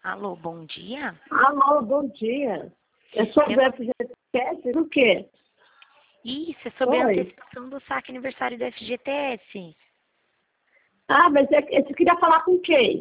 Alô, bom dia? Alô, bom dia. É sobre o FGTS? Do quê? Isso, é sobre a Oi. antecipação do saque aniversário do FGTS. Ah, mas você queria falar com quem?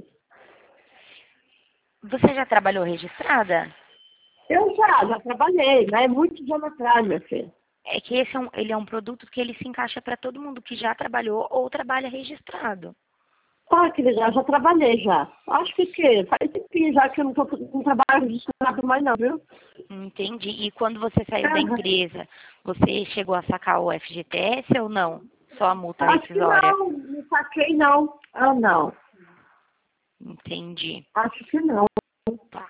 Você já trabalhou registrada? Eu já trabalhei, mas é muitos anos atrás, minha filha. É que ele é um produto que ele se encaixa para todo mundo que já trabalhou ou trabalha registrado. Ah, que legal, já trabalhei já. Acho que faz tempinho já que eu não trabalho registrado mais não, viu? Entendi. E quando você saiu da Aham. empresa, você chegou a sacar o FGTS ou não? Só a multa Acho que rescisória? não saquei não. Ah, não. Entendi. Acho que não. Tá.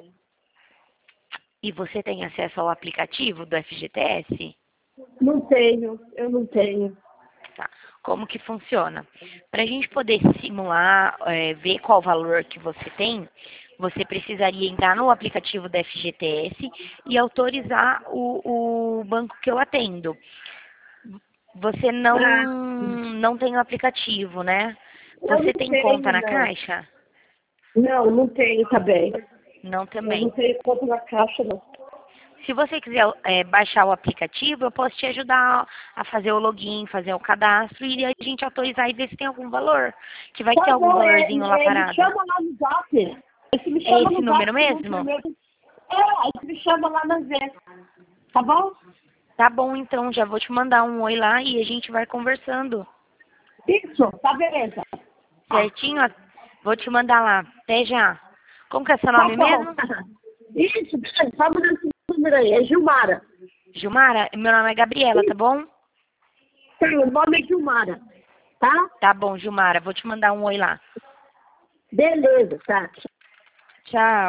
E você tem acesso ao aplicativo do FGTS? Não tenho, eu não tenho. Tá. Como que funciona? Para a gente poder simular, ver qual valor que você tem, você precisaria entrar no aplicativo da FGTS e autorizar o banco que eu atendo. Você Ah, não tem o aplicativo, né? eu Você não tem conta tenho, na não. Caixa? Não tenho também. Não Eu não também. tenho conta na caixa, não. Se você quiser baixar o aplicativo, eu posso te ajudar a fazer o login, fazer o cadastro e a gente autorizar e ver se tem algum valor. Que vai ter Tá algum bom, valorzinho lá me parado. chama lá no Zap. Você me É chama esse no Zap número que eu vou mesmo? primeiro. Você me chama lá na vez. Tá bom? Tá bom, então, já vou te mandar um oi lá e a gente vai conversando. Isso, tá beleza. Certinho? Ó, vou te mandar lá. Até já. Como que é seu Tá nome bom. mesmo? Isso, beleza. Só mandando esse número aí. É Gilmara. Gilmara? Meu nome é Gabriela, tá Isso. bom? Tem, o nome é Gilmara. Tá? Tá bom, Gilmara. Vou te mandar um oi lá. Beleza, tá. Tchau.